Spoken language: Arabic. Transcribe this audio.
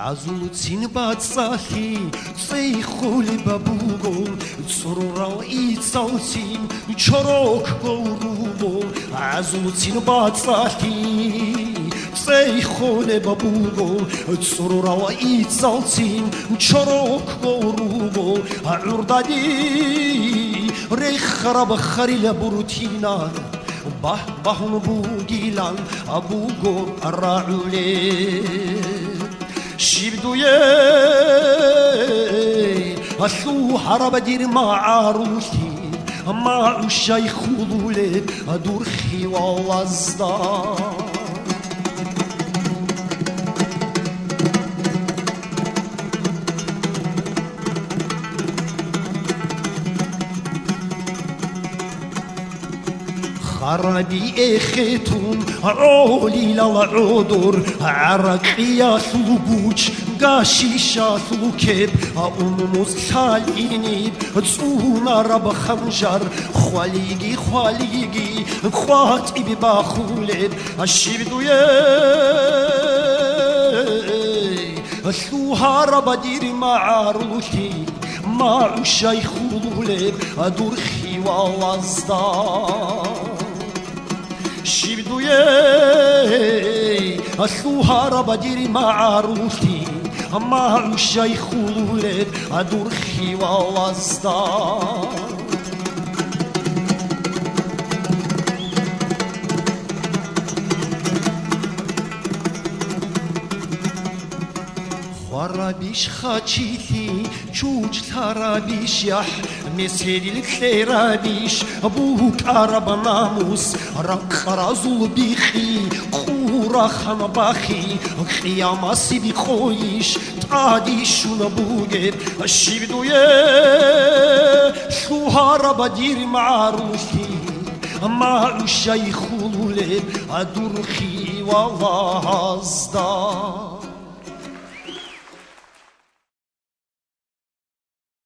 عزوتين باتساخي صيخول بابوغو صرورا وإيتصالتين شروك بوروبو عزوتين باتساخي صيخول بابوغو صرورا وإيتصالتين شروك بوروبو عردادي ريخ ربخري لبروتينا bahun bugilan abugo araule shibduye ashu harabadir ma'aruti ma'u shaykhule adurhi walazda عربي اختون عولي للعذر عرقيا ثلوبوش قاشيشا ثلوكب أموز ساليني تسونا رب خنجر خواليجي خواليجي خواتي بباخولب الشبدو ثوها رب دير معاروتي مع الشيخ ولب أدرخي والازدار شبدويه أثوها ربديري مع روتي مع الشيخ ولد أدرخي والازدار ورابيش خاتشيتي شوج ترابيش يح مسيري الثرابيش أبوك عرب ناموس رق رازو بيخي قورا خنباخي خياما سيبي خويش تعاديش ونبوغب الشبدو سوها ربدير معروفي مع الشيخ ولد أدرخي والله أصدار